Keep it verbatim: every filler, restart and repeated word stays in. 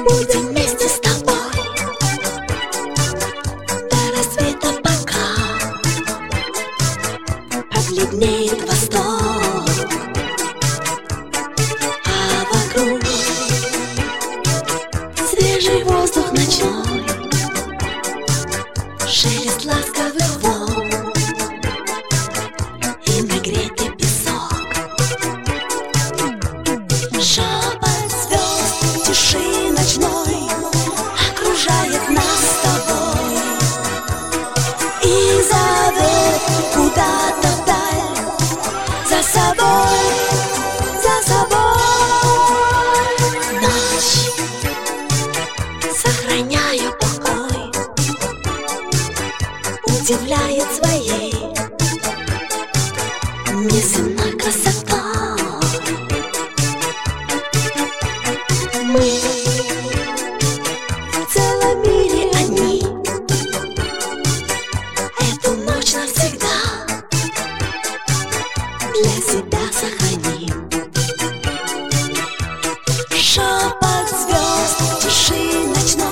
Будем вместе с тобой до рассвета, пока побледнеет восток, а вокруг свежий воздух ночной, шелест ласковых волн и нагретый песок. Шепот звезд тиши ночной окружает нас с тобой и зовет куда-то вдаль, за собой, за собой. Ночь, сохраняя покой, удивляет своей неземной красотой. Мы в целом мире одни, эту ночь навсегда для себя сохраним. Шепот звезд тиши ночной